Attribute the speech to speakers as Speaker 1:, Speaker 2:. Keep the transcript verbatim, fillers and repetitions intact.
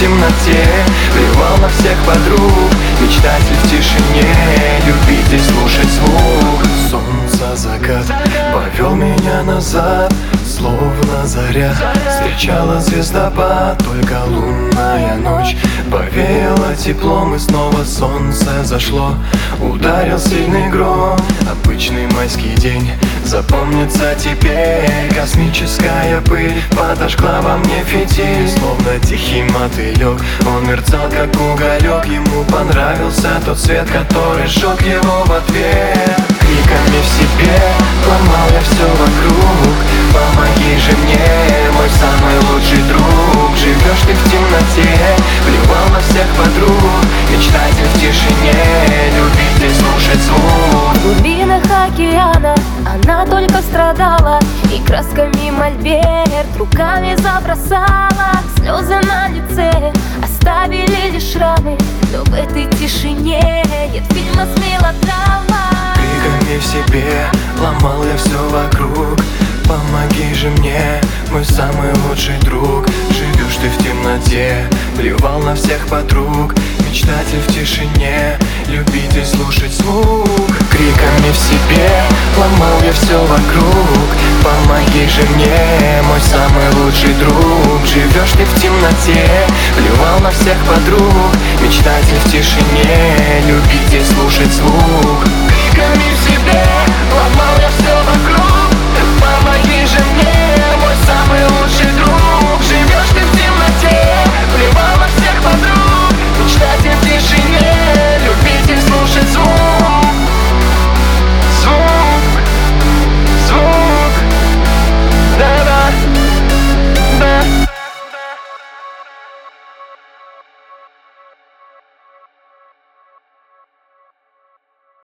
Speaker 1: темноте, плевал на всех подруг. Мечтатель в тишине, любитель слушать звук. Солнце, закат повел меня назад, словно заря встречала звездопад. Только лунная ночь повеяла теплом, и снова солнце зашло. Ударил сильный гром, обычный майский день запомнится теперь. Космическая пыль подожгла во мне фитиль, словно тихий мотылек. Он мерцал, как уголек, ему понравился тот свет, который сжег его в ответ. Криками в себе ломал я все вокруг. Помоги же мне, мой самый лучший друг. Живешь ты в темноте, плевал на всех подруг. Мечтатель в тишине, любитель слушать звук.
Speaker 2: В глубинах океана она только страдала, и красками мольберт руками забросала. Слезы на лице оставили лишь шрамы, но в этой тишине нет фильма с мелодрамой.
Speaker 1: Криками в себе ломал я все вокруг. Помоги же мне, мой самый лучший друг. Живешь ты в темноте, плевал на всех подруг. Мечтатель в тишине, любитель слушать звук. Криками в себе ломал я все вокруг. Помоги же мне, мой самый лучший друг. Живешь ты в темноте, плевал на всех подруг. Мечтатель в тишине, любитель слушать звук. Криками в себе ломал я все вокруг. Помоги же мне,